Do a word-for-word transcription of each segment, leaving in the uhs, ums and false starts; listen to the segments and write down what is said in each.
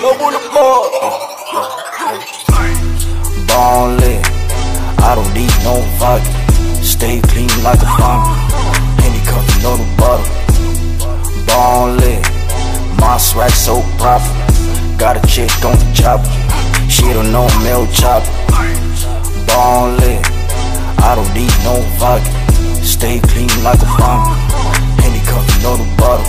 Bone lit, I don't need no vodka. Stay clean like a bomb. Henny cup, you know the bottle. Bone lit, my swag so proper. Got a chick on the chopper. She don't know milk chopper. Bone lit, I don't need no vodka. Stay clean like a bomb. Henny cup, you know the bottle.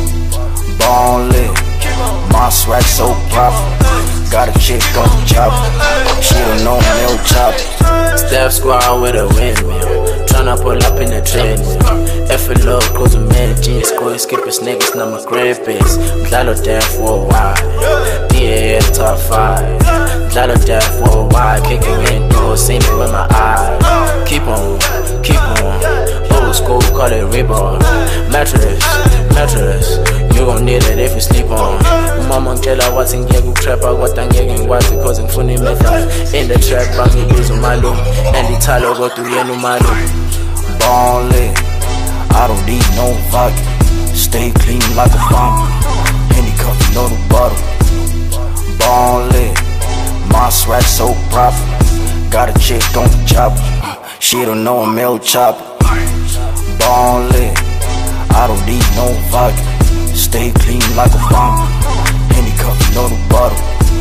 Bone lit, my swag so proper. Got a chick on the chopper. She don't know milk chopper. Step squad with a windmill. Tryna pull up in the treadmill. F L O, close a man, jeans, square, skippers, niggas, not my grandparents. Mdlalo down for a while. D A S top five. Mdlalo down for a while. Kicking in doors, seen it with my eyes. Keep on, keep on. Old school, call it rebound. Mattress, mattress. You gon' need it if you sleep on. Mama ngitshela wathi ngiyeke ukutrappa kodwa ngeke ngikwazi cause ngifuna imethod. In the trap bangibiza umalume andithalo kodwa uyena umalume. Bone lit, I don't need no vodka. Stay clean like a bomb. Henny cup, you know the bottle. Bone lit, my swag so proper. Got a chick on the chopper. She don't know a milk chopper. Bone lit, I don't need no vodka. Stay clean like a bomb. Henny cup, you know the bottle.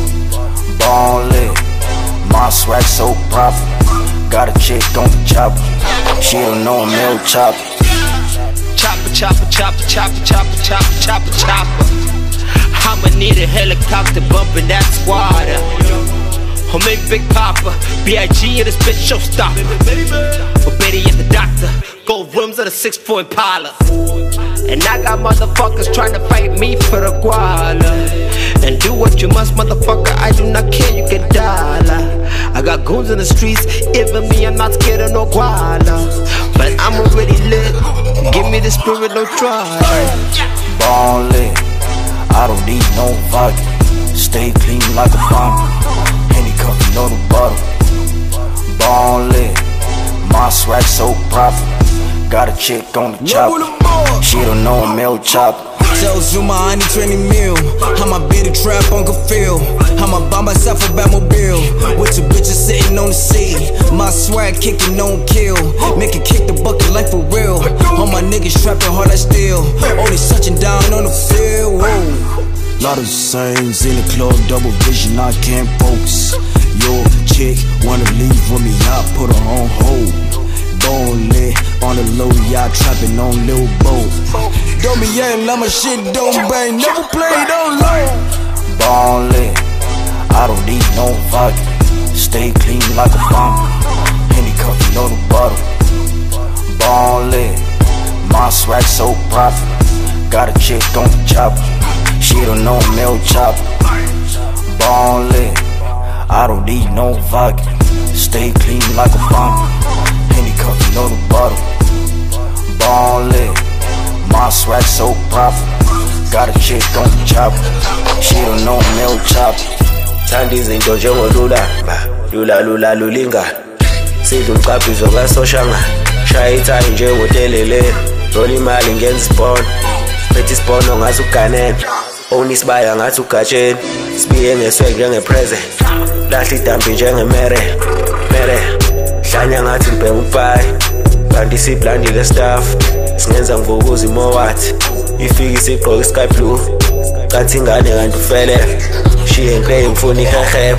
Bone lit, my swag so proper. Got a chick on the chopper. She don't know a milk chopper. Chopper, chopper, chopper, chopper, chopper, chopper, chopper, chopper. I'ma need a helicopter bumping that squad. Or maybe Big Papa, B I G in this bitch showstopper. Or Betty and the doctor, gold rims of the six-foot Impala. And I got motherfuckers trying to fight me for the guala. And do what you must, motherfucker, I do not care, you can die. I got goons in the streets, even me, I'm not scared of no guala. But I'm already lit, give me the spirit, no try. Bone lit, I don't need no vodka. Stay clean like a bomb. Henny cup, you know the bottle. Bone lit, my swag so proper. Got a chick on the chopper. She don't know a milk chopper. Tell Zuma I need twenty mil. I'ma beat the trap on Phil. I'ma buy myself a Batmobile with two bitches sitting on the seat. My swag kicking, don't kill. Make it kick the bucket like for real. All my niggas trapping hard like steel. Only touching down on the field. Whoa. Lot of signs in the club, double vision, I can't focus. Your chick wanna leave with me, I put her on hold. Bone lit, on the low, y'all trapping on Lil Boat. Don't be young, let my shit don't bang, never played on low. Bone lit, I don't need no vodka. Stay clean like a bomb. Henny cup, you know the bottle. Bone lit, my swag so proper. Got a chick on the chopper. She don't know a milk chopper. Bone lit, I don't need no vodka. Stay clean like a bomb. Henny cup, you know the bottle. Bone lit, my swag so proper. Got a chick on the chopper. She don't know a milk chopper. Thanda izinto njengolula, lula lula lulinga. Sidla umqaphizo kasoshanga. Shaya ithani njengotelele. Roll imali ngenza isibhono. Phethe isibhono ngathi uganene. Own isibaya ngathi ugatsheni. Sibiye ngeswag njengepresent. Lahla idambi njengemere. Mere. Hlanya ngathi ngibheka upayi. Kanti siblandile staff. Singenza ngokuza imowathi. Ifika isigqoka sky blue. Kanti ingane kanti ufele. She ain't paying for niheheb.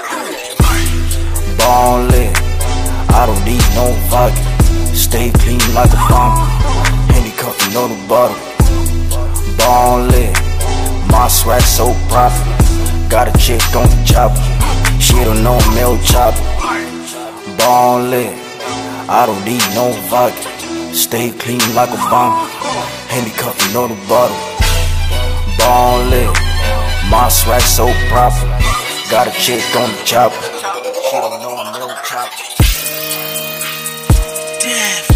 Bone lit, I don't need no vodka. Stay clean like a bomb. Henny cup, you know the bottle. Bone lit, my swag so proper. Got a chick on the chopper. She don't know a milk chopper. Bone lit, I don't need no vodka. Stay clean like a bomb. Henny cup, you know the bottle. Bone lit, my swag so proper. Got a chick on the chopper. She don't know a milk chopper. Damn.